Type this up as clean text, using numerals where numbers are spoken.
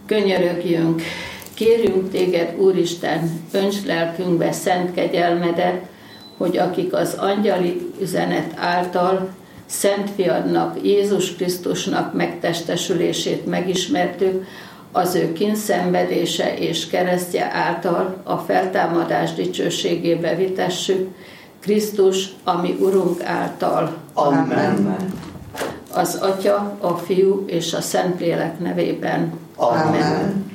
Könyörögjünk, kérjünk téged, Úristen, öntsd lelkünkbe szent kegyelmedet, hogy akik az angyali üzenet által Szent Fiadnak, Jézus Krisztusnak megtestesülését megismertük, az ő kínszenvedése és keresztje által a feltámadás dicsőségébe vitessük, Krisztus, ami Urunk által. Amen. Az Atya, a Fiú és a Szentlélek nevében. Amen.